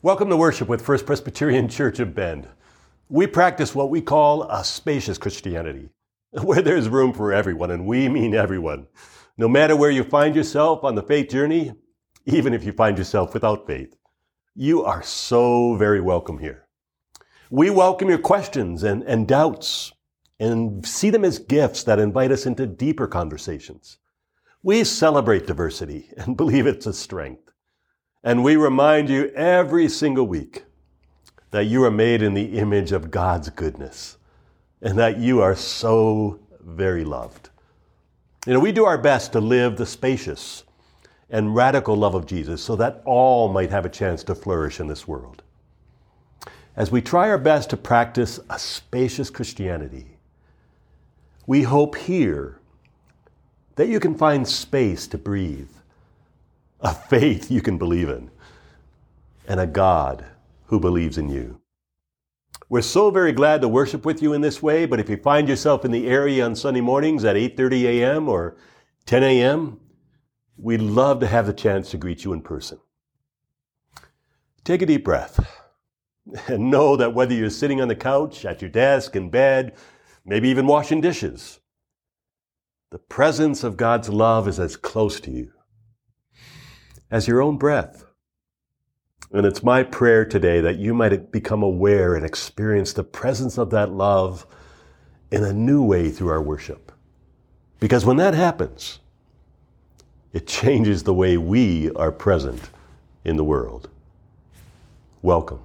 Welcome to worship with First Presbyterian Church of Bend. We practice what we call a spacious Christianity, where there's room for everyone, and we mean everyone. No matter where you find yourself on the faith journey, even if you find yourself without faith, you are so very welcome here. We welcome your questions and doubts and see them as gifts that invite us into deeper conversations. We celebrate diversity and believe it's a strength. And we remind you every single week that you are made in the image of God's goodness and that you are so very loved. We do our best to live the spacious and radical love of Jesus so that all might have a chance to flourish in this world. As we try our best to practice a spacious Christianity, we hope here that you can find space to breathe, a faith you can believe in, and a God who believes in you. We're so very glad to worship with you in this way, but if you find yourself in the area on Sunday mornings at 8:30 a.m. or 10 a.m., we'd love to have the chance to greet you in person. Take a deep breath and know that whether you're sitting on the couch, at your desk, in bed, maybe even washing dishes, the presence of God's love is as close to you as your own breath. And it's my prayer today that you might become aware and experience the presence of that love in a new way through our worship. Because when that happens, it changes the way we are present in the world. Welcome.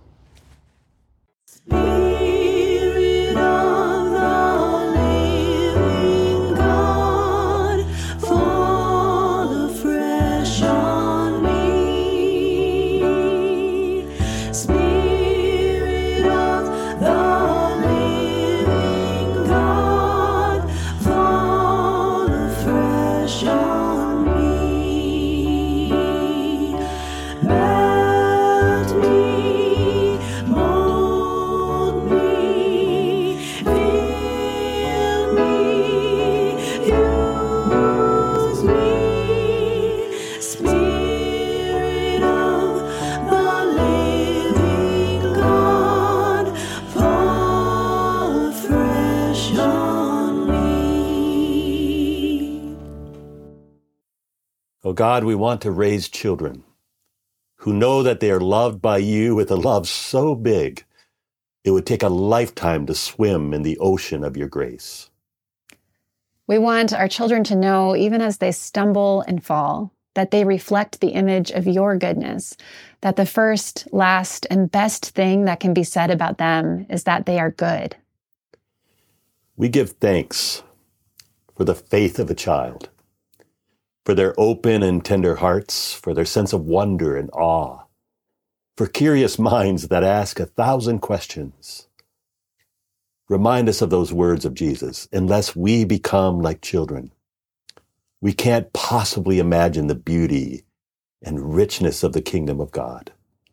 Oh God, we want to raise children who know that they are loved by you with a love so big, it would take a lifetime to swim in the ocean of your grace. We want our children to know, even as they stumble and fall, that they reflect the image of your goodness, that the first, last, and best thing that can be said about them is that they are good. We give thanks for the faith of a child, for their open and tender hearts, for their sense of wonder and awe, for curious minds that ask 1,000 questions. Remind us of those words of Jesus. Unless we become like children, we can't possibly imagine the beauty and richness of the kingdom of God.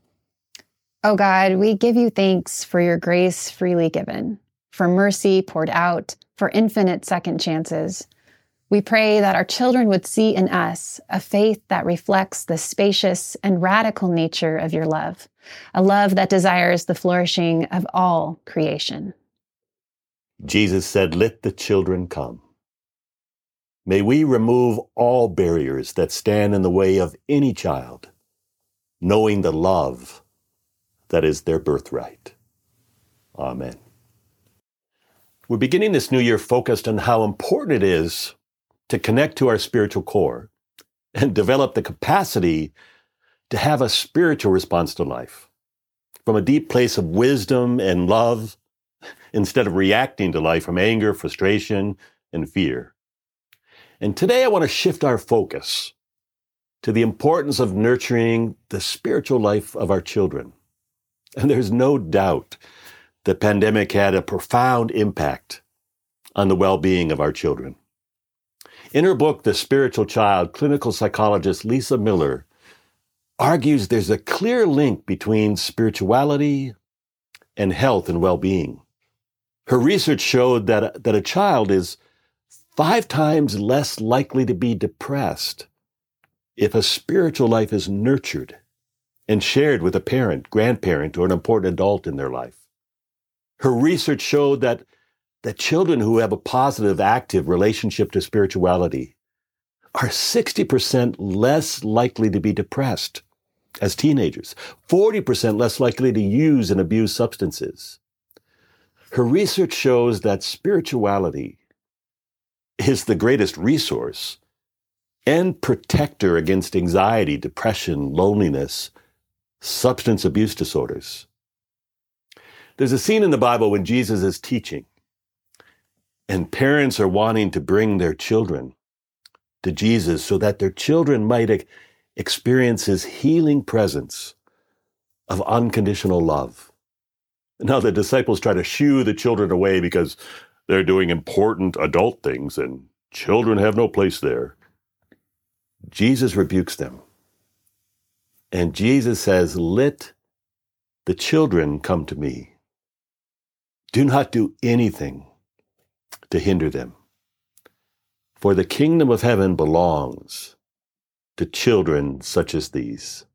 Oh God, we give you thanks for your grace freely given, for mercy poured out, for infinite second chances. We pray that our children would see in us a faith that reflects the spacious and radical nature of your love, a love that desires the flourishing of all creation. Jesus said, "Let the children come." May we remove all barriers that stand in the way of any child, knowing the love that is their birthright. Amen. We're beginning this new year focused on how important it is to connect to our spiritual core and develop the capacity to have a spiritual response to life from a deep place of wisdom and love instead of reacting to life from anger, frustration, and fear. And today I want to shift our focus to the importance of nurturing the spiritual life of our children. And there's no doubt the pandemic had a profound impact on the well-being of our children. In her book, The Spiritual Child, clinical psychologist Lisa Miller argues there's a clear link between spirituality and health and well-being. Her research showed that a child is 5 times less likely to be depressed if a spiritual life is nurtured and shared with a parent, grandparent, or an important adult in their life. Her research showed that children who have a positive, active relationship to spirituality are 60% less likely to be depressed as teenagers, 40% less likely to use and abuse substances. Her research shows that spirituality is the greatest resource and protector against anxiety, depression, loneliness, substance abuse disorders. There's a scene in the Bible when Jesus is teaching, and parents are wanting to bring their children to Jesus so that their children might experience his healing presence of unconditional love. Now, the disciples try to shoo the children away because they're doing important adult things and children have no place there. Jesus rebukes them. And Jesus says, "Let the children come to me. Do not do anything to hinder them. For the kingdom of heaven belongs to children such as these."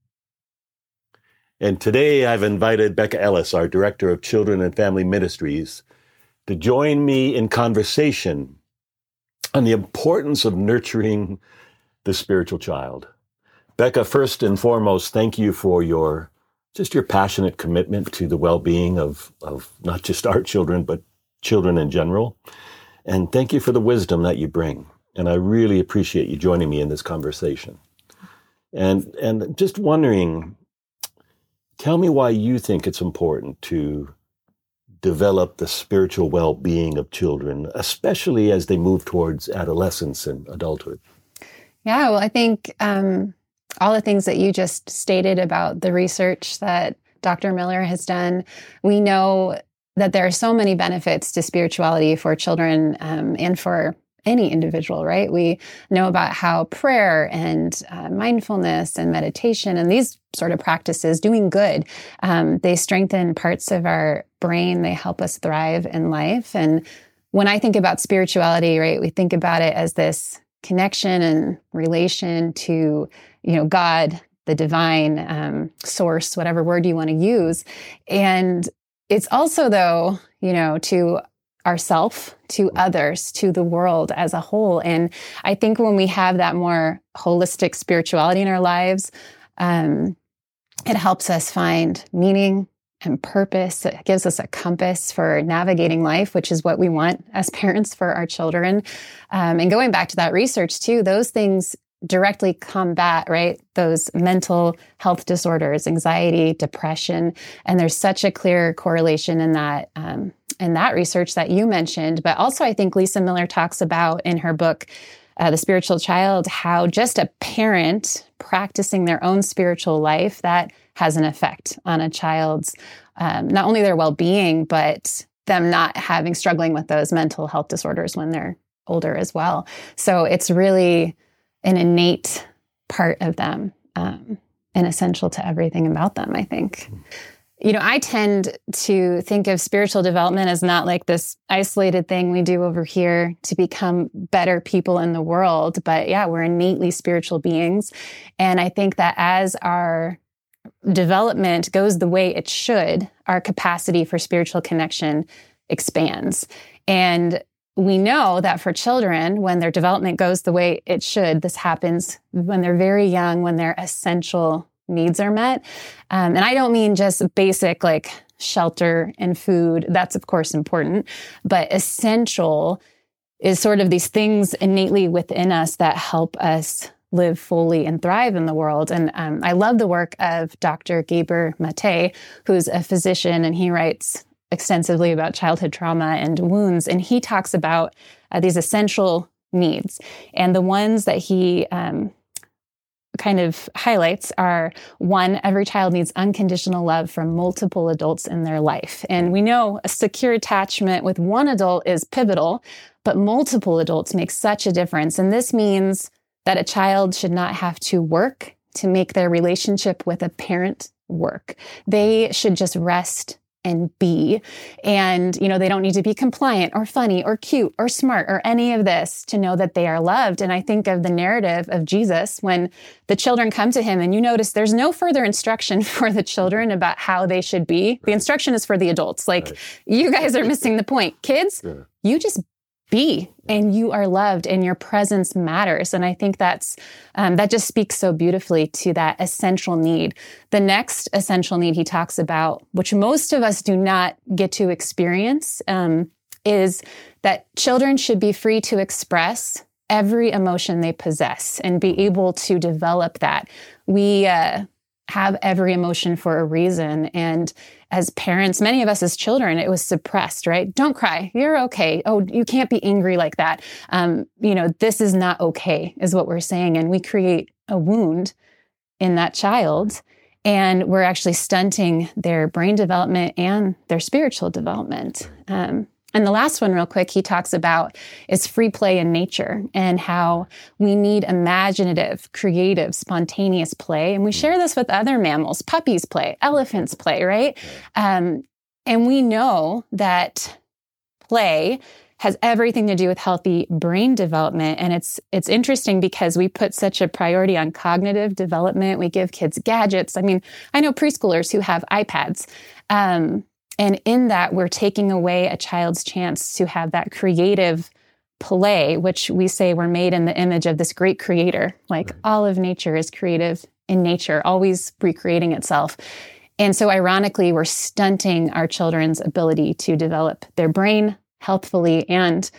And today I've invited Becca Ellis, our Director of Children and Family Ministries, to join me in conversation on the importance of nurturing the spiritual child. Becca, first and foremost, thank you for your passionate commitment to the well-being of not just our children, but children in general. And thank you for the wisdom that you bring. And I really appreciate you joining me in this conversation. And just wondering, tell me why you think it's important to develop the spiritual well-being of children, especially as they move towards adolescence and adulthood. Yeah, well, I think all the things that you just stated about the research that Dr. Miller has done, we know that there are so many benefits to spirituality for children and for any individual, right? We know about how prayer and mindfulness and meditation and these sort of practices, doing good, they strengthen parts of our brain. They help us thrive in life. And when I think about spirituality, right, we think about it as this connection and relation to, God, the divine source, whatever word you want to use. And it's also, though, to ourself, to others, to the world as a whole. And I think when we have that more holistic spirituality in our lives, it helps us find meaning and purpose. It gives us a compass for navigating life, which is what we want as parents for our children. And going back to that research too, those things directly combat, right, those mental health disorders, anxiety, depression. And there's such a clear correlation in that research that you mentioned. But also, I think Lisa Miller talks about in her book, The Spiritual Child, how just a parent practicing their own spiritual life, that has an effect on a child's, not only their well-being, but them not struggling with those mental health disorders when they're older as well. So it's really an innate part of them and essential to everything about them, I think. I tend to think of spiritual development as not like this isolated thing we do over here to become better people in the world. But yeah, we're innately spiritual beings. And I think that as our development goes the way it should, our capacity for spiritual connection expands. And we know that for children, when their development goes the way it should, this happens when they're very young, when their essential needs are met. And I don't mean just basic like shelter and food. That's of course important, but essential is sort of these things innately within us that help us live fully and thrive in the world. And I love the work of Dr. Gabor Mate, who's a physician, and he writes extensively about childhood trauma and wounds. And he talks about these essential needs. And the ones that he kind of highlights are, one, every child needs unconditional love from multiple adults in their life. And we know a secure attachment with one adult is pivotal, but multiple adults make such a difference. And this means that a child should not have to work to make their relationship with a parent work. They should just rest and be. And, they don't need to be compliant or funny or cute or smart or any of this to know that they are loved. And I think of the narrative of Jesus when the children come to him, and you notice there's no further instruction for the children about how they should be. The instruction is for the adults. You guys are missing the point. Kids, you just be, and you are loved, and your presence matters. And I think that just speaks so beautifully to that essential need. The next essential need he talks about, which most of us do not get to experience, is that children should be free to express every emotion they possess and be able to develop that. We have every emotion for a reason. And as parents, many of us as children, it was suppressed, right? Don't cry. You're okay. Oh, you can't be angry like that. This is not okay, is what we're saying. And we create a wound in that child, and we're actually stunting their brain development and their spiritual development. And the last one, real quick, he talks about is free play in nature and how we need imaginative, creative, spontaneous play. And we share this with other mammals. Puppies play, elephants play, right? And we know that play has everything to do with healthy brain development. And it's interesting because we put such a priority on cognitive development. We give kids gadgets. I mean, I know preschoolers who have iPads. And in that, we're taking away a child's chance to have that creative play, which we say we're made in the image of this great creator. All of nature is creative in nature, always recreating itself. And so ironically, we're stunting our children's ability to develop their brain healthfully and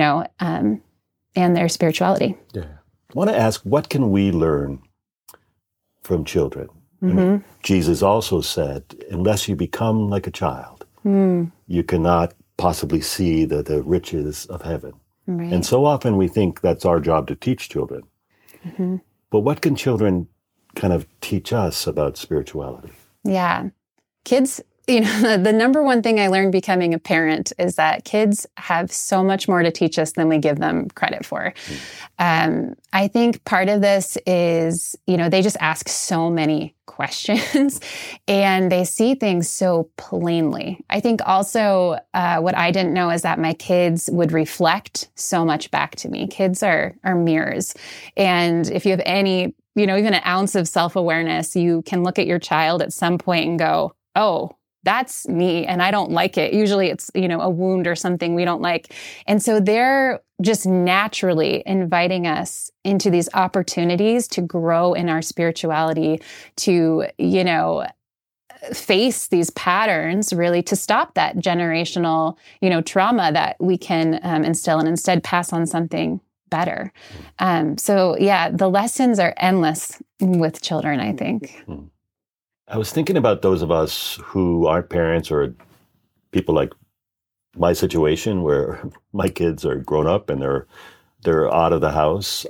their spirituality. Yeah. I want to ask, what can we learn from children? Mm-hmm. Jesus also said, unless you become like a child, you cannot possibly see the riches of heaven. Right. And so often we think that's our job to teach children. Mm-hmm. But what can children kind of teach us about spirituality? Yeah. Kids, the number one thing I learned becoming a parent is that kids have so much more to teach us than we give them credit for. I think part of this is, they just ask so many questions and they see things so plainly. I think also what I didn't know is that my kids would reflect so much back to me. Kids are mirrors. And if you have any, even an ounce of self-awareness, you can look at your child at some point and go, oh, that's me, and I don't like it. Usually it's, a wound or something we don't like. And so they're just naturally inviting us into these opportunities to grow in our spirituality, to, face these patterns, really to stop that generational, trauma that we can instill and instead pass on something better. The lessons are endless with children, I think. I was thinking about those of us who aren't parents or people like my situation where my kids are grown up and they're out of the house.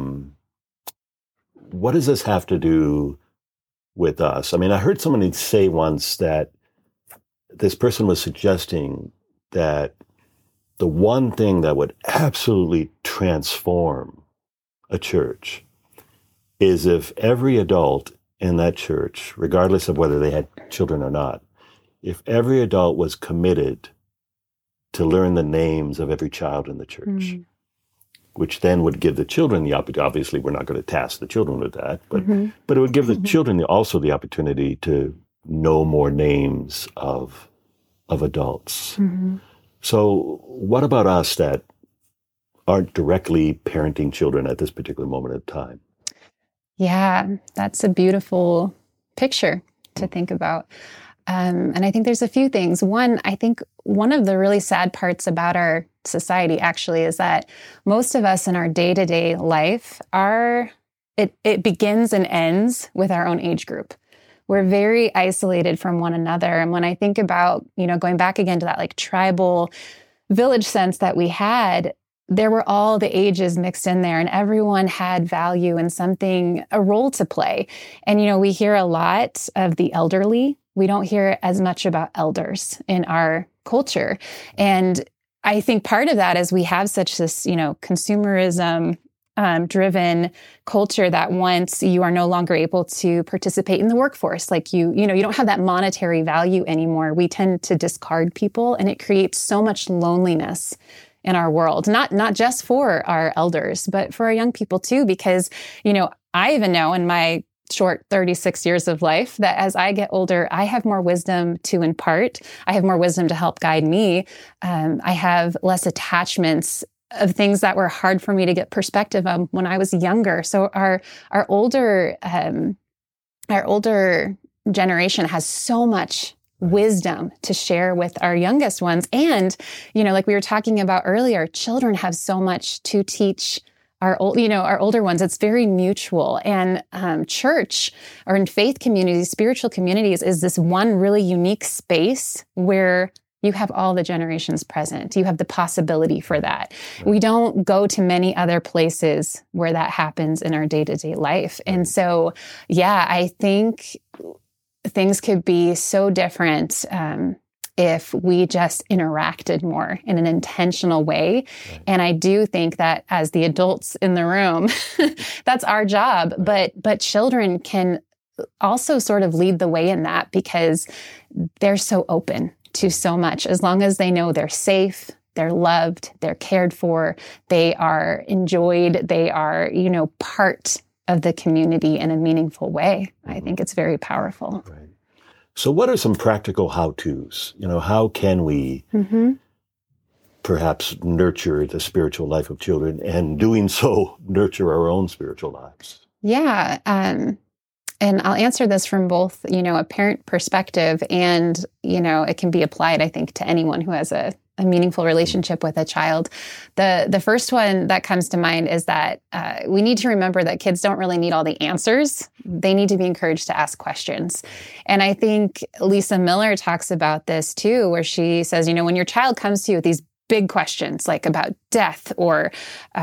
What does this have to do with us? I mean, I heard somebody say once that this person was suggesting that the one thing that would absolutely transform a church is if every adult in that church, regardless of whether they had children or not, if every adult was committed to learn the names of every child in the church, which then would give the children the opportunity. Obviously, we're not going to task the children with that, but it would give the children also the opportunity to know more names of adults. So what about us that aren't directly parenting children at this particular moment of time? Yeah, that's a beautiful picture to think about. And I think there's a few things. One, I think one of the really sad parts about our society actually is that most of us in our day-to-day life it begins and ends with our own age group. We're very isolated from one another. And when I think about, going back again to that tribal village sense that we had, there were all the ages mixed in there and everyone had value and a role to play. And, we hear a lot of the elderly. We don't hear as much about elders in our culture. And I think part of that is we have such this, consumerism driven culture that once you are no longer able to participate in the workforce, like you don't have that monetary value anymore, we tend to discard people, and it creates so much loneliness in our world, not just for our elders, but for our young people too, because, I even know in my short 36 years of life that as I get older, I have more wisdom to impart. I have more wisdom to help guide me. I have less attachments of things that were hard for me to get perspective on when I was younger. So our older generation has so much wisdom to share with our youngest ones. And, like we were talking about earlier, children have so much to teach our older ones. It's very mutual. And church, or in faith communities, spiritual communities, is this one really unique space where you have all the generations present. You have the possibility for that. We don't go to many other places where that happens in our day-to-day life. And so, I think things could be so different if we just interacted more in an intentional way. Right. And I do think that as the adults in the room, that's our job. But children can also sort of lead the way in that, because they're so open to so much. As long as they know they're safe, they're loved, they're cared for, they are enjoyed, they are, part of the community in a meaningful way. I think it's very powerful. Right. So what are some practical how-tos? How can we perhaps nurture the spiritual life of children, and doing so, nurture our own spiritual lives? Yeah. And I'll answer this from both, a parent perspective, and, it can be applied, I think, to anyone who has a meaningful relationship with a child. The first one that comes to mind is that we need to remember that kids don't really need all the answers. They need to be encouraged to ask questions. And I think Lisa Miller talks about this too, where she says, when your child comes to you with these big questions, like about death, or,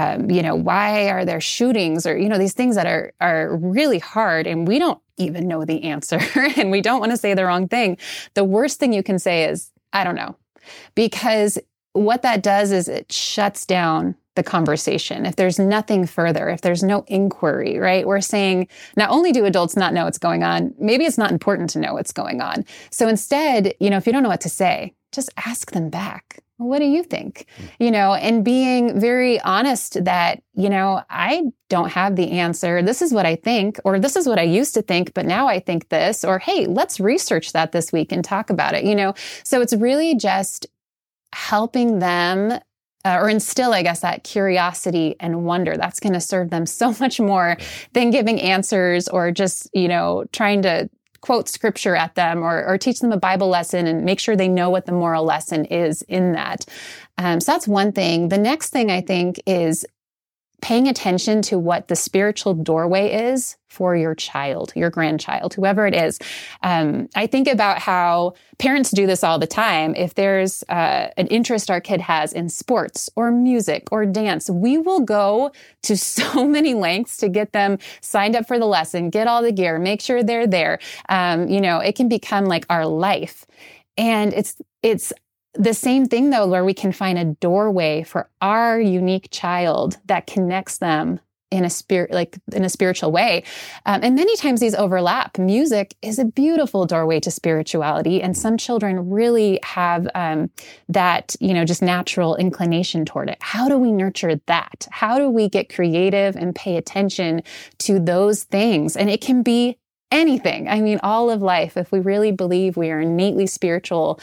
why are there shootings, or, these things that are really hard, and we don't even know the answer, and we don't want to say the wrong thing. The worst thing you can say is, I don't know. Because what that does is it shuts down the conversation. If there's nothing further, if there's no inquiry, right? We're saying, not only do adults not know what's going on, maybe it's not important to know what's going on. So instead, if you don't know what to say, just ask them back. Well, what do you think? And being very honest that, I don't have the answer. This is what I think, or this is what I used to think, but now I think this, or, hey, let's research that this week and talk about it, So it's really just helping them or instill, I guess, that curiosity and wonder. That's going to serve them so much more than giving answers, or just, trying to quote scripture at them, or teach them a Bible lesson and make sure they know what the moral lesson is in that. So that's one thing. The next thing, I think, is paying attention to what the spiritual doorway is for your child, your grandchild, whoever it is. I think about how parents do this all the time. If there's an interest our kid has in sports or music or dance, we will go to so many lengths to get them signed up for the lesson, get all the gear, make sure they're there. It can become like our life. And it's the same thing, though, where we can find a doorway for our unique child that connects them in a spiritual way. And many times these overlap. Music is a beautiful doorway to spirituality. And some children really have that, just natural inclination toward it. How do we nurture that? How do we get creative and pay attention to those things? And it can be anything. I mean, all of life, if we really believe we are innately spiritual,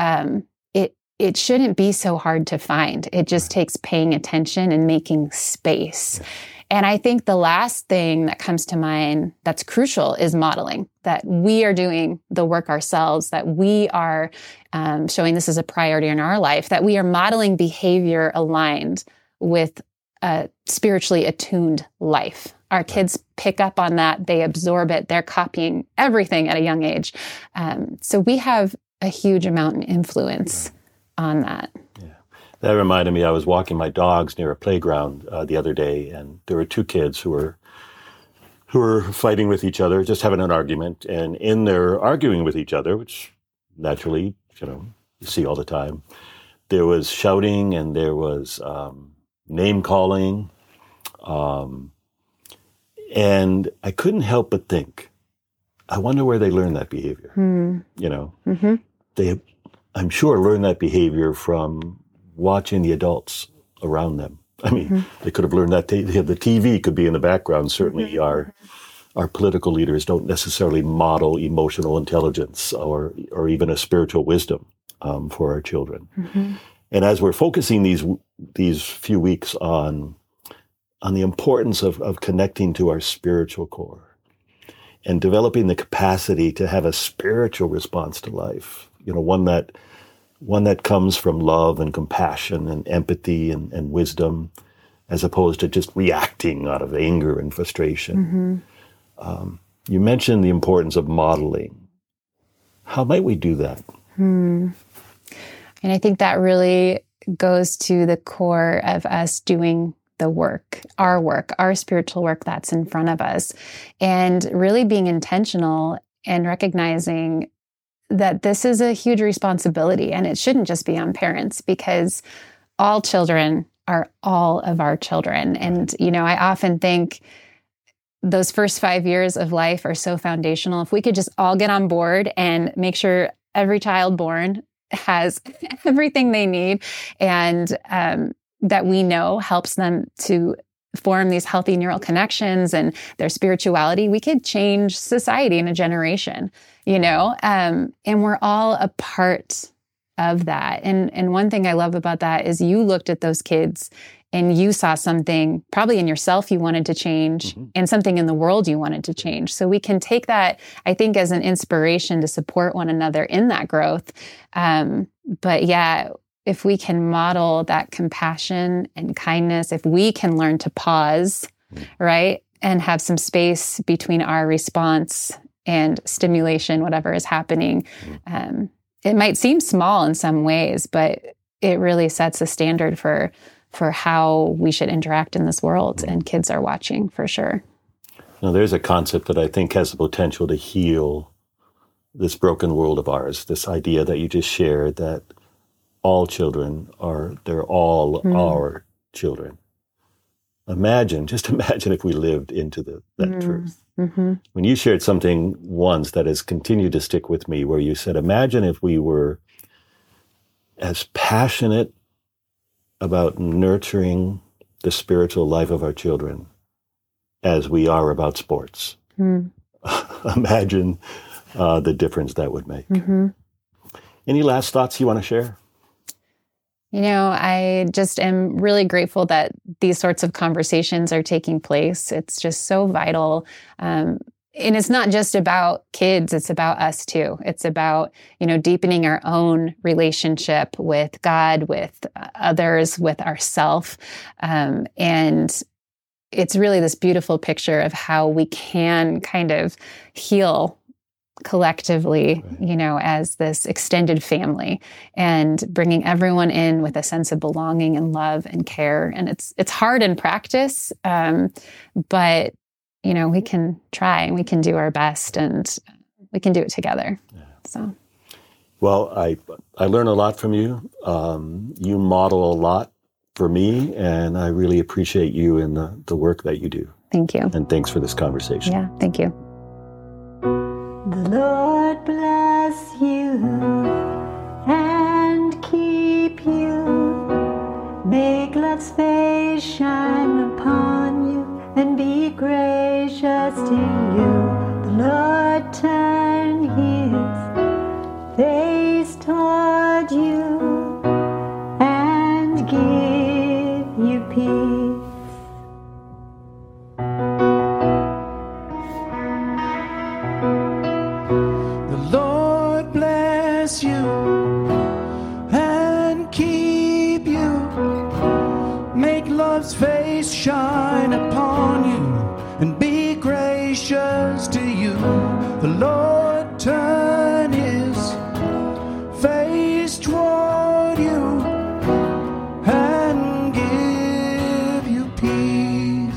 it shouldn't be so hard to find. It just takes paying attention and making space. And I think the last thing that comes to mind that's crucial is modeling, that we are doing the work ourselves, that we are showing this as a priority in our life, that we are modeling behavior aligned with a spiritually attuned life. Our kids pick up on that. They absorb it. They're copying everything at a young age. So we have a huge amount of influence on that. Yeah. That reminded me, I was walking my dogs near a playground the other day, and there were two kids who were fighting with each other, just having an argument. And in their arguing with each other, which naturally, you see all the time, there was shouting and there was name calling. And I couldn't help but think, I wonder where they learned that behavior. You know, they, I'm sure, learned that behavior from watching the adults around them. I mean, they could have learned that the TV could be in the background. Certainly our political leaders don't necessarily model emotional intelligence or even a spiritual wisdom for our children. And as we're focusing these few weeks on the importance of connecting to our spiritual core and developing the capacity to have a spiritual response to life, you know, one that comes from love and compassion and empathy and wisdom, as opposed to just reacting out of anger and frustration. You mentioned the importance of modeling. How might we do that? And I think that really goes to the core of us doing the work, our spiritual work that's in front of us, and really being intentional and recognizing that this is a huge responsibility, and it shouldn't just be on parents, because all children are all of our children. And, you know, I often think those first 5 years of life are so foundational. If we could just all get on board and make sure every child born has everything they need, and that we know helps them to form these healthy neural connections and their spirituality, we could change society in a generation, you know? And we're all a part of that. And one thing I love about that is you looked at those kids and you saw something probably in yourself you wanted to change, and something in the world you wanted to change. So we can take that, I think, as an inspiration to support one another in that growth. But yeah, if we can model that compassion and kindness, if we can learn to pause, right, and have some space between our response and stimulation, whatever is happening, it might seem small in some ways, but it really sets a standard for how we should interact in this world, and kids are watching for sure. Now, there's a concept that I think has the potential to heal this broken world of ours, this idea that you just shared, that all children they're all our children. Just imagine if we lived into that truth. When you shared something once that has continued to stick with me, where you said, imagine if we were as passionate about nurturing the spiritual life of our children as we are about sports. Imagine the difference that would make. Any last thoughts you want to share? You know, I just am really grateful that these sorts of conversations are taking place. It's just so vital. And it's not just about kids, it's about us too. It's about, you know, deepening our own relationship with God, with others, with ourself. And it's really this beautiful picture of how we can kind of heal collectively, you know, as this extended family, and bringing everyone in with a sense of belonging and love and care. And it's hard in practice, but you know, we can try and we can do our best, and we can do it together. So, well, I learn a lot from you. You model a lot for me, and I really appreciate you and the work that you do. Thank you. And thanks for this conversation. Yeah, thank you. The Lord bless you and keep you. Make love's face shine upon you and be gracious to you. The Lord turn his face toward you and give you peace. The Lord bless you and keep you. Make love's face shine upon you and be gracious to you. The Lord turn his face toward you and give you peace.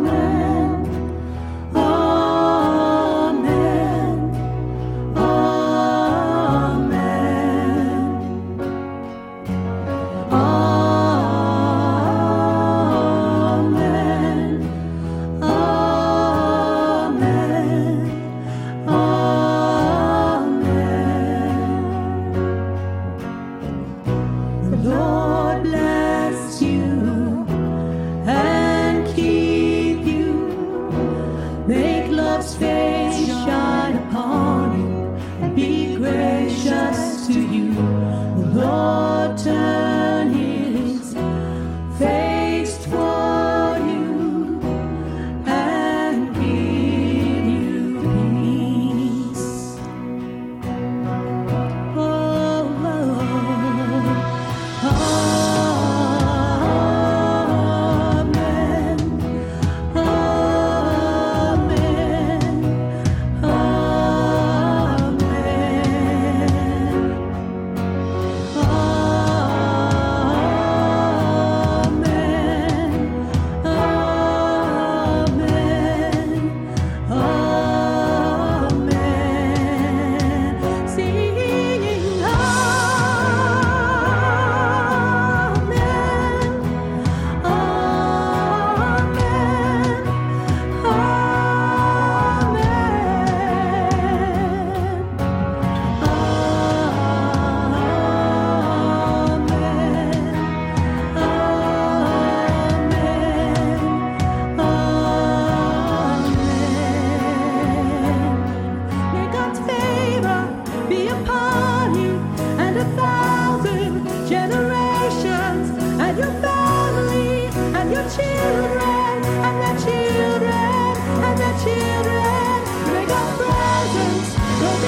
Amen. Amen.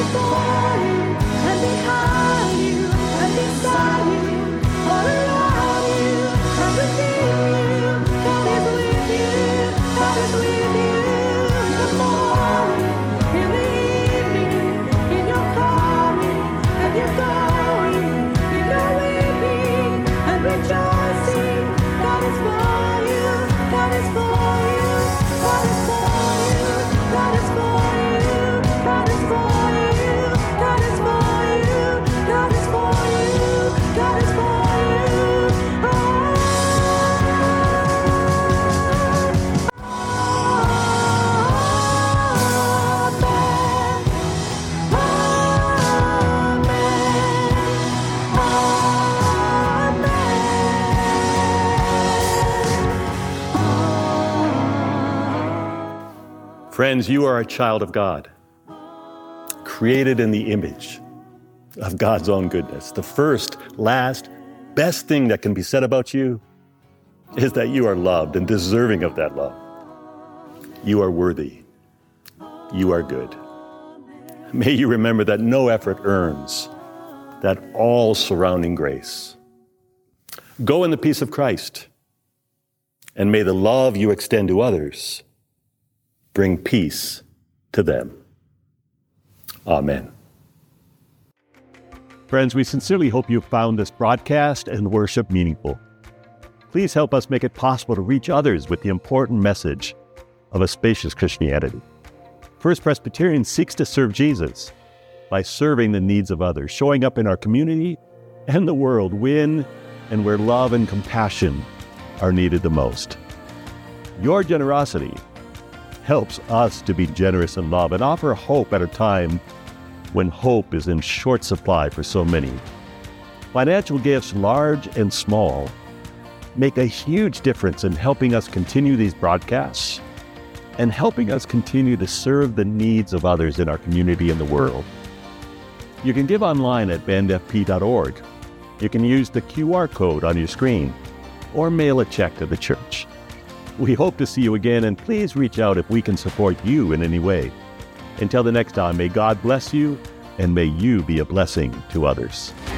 before you, and behind you, and beside you, all around you, and within you. God is with you, God is with you. In the morning, in the evening, in your coming, and your going, in your weeping, and rejoicing. God is for you, God is for you, God is for you, God is for you, God is for you, God is for you, God is for you, God is for Friends, you are a child of God, created in the image of God's own goodness. The first, last, best thing that can be said about you is that you are loved and deserving of that love. You are worthy. You are good. May you remember that no effort earns that all surrounding grace. Go in the peace of Christ, and may the love you extend to others bring peace to them. Amen. Friends, we sincerely hope you found this broadcast and worship meaningful. Please help us make it possible to reach others with the important message of a spacious Christianity. First Presbyterian seeks to serve Jesus by serving the needs of others, showing up in our community and the world when and where love and compassion are needed the most. Your generosity helps us to be generous in love and offer hope at a time when hope is in short supply for so many. Financial gifts, large and small, make a huge difference in helping us continue these broadcasts and helping us continue to serve the needs of others in our community and the world. You can give online at bendfp.org. You can use the QR code on your screen or mail a check to the church. We hope to see you again, and please reach out if we can support you in any way. Until the next time, may God bless you, and may you be a blessing to others.